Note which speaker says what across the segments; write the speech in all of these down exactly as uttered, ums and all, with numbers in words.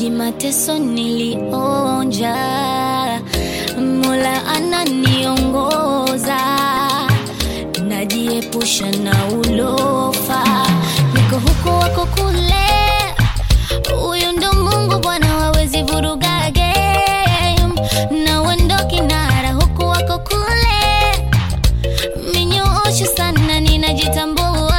Speaker 1: mengi mateso nilionja, Mola ananiongoza, najiepusha na ulofa, niko huko wako kule, huyu ndo Mungu Bwana hawezi vuruga game, na wendo kinara huko wako kule, minyoosho sana ninajitambua.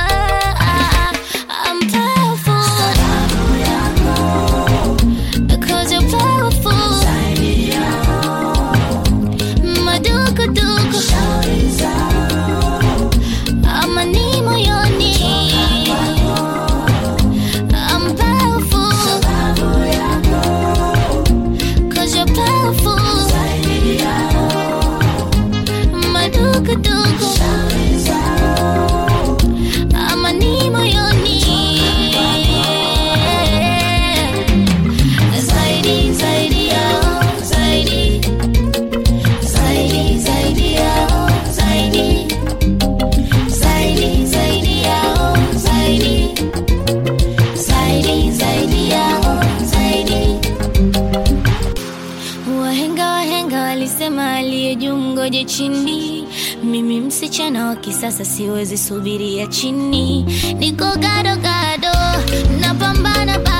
Speaker 1: Ngoje chini, mimi msichana wa kisasa siwezi subiria chini, niko gado gado napambana.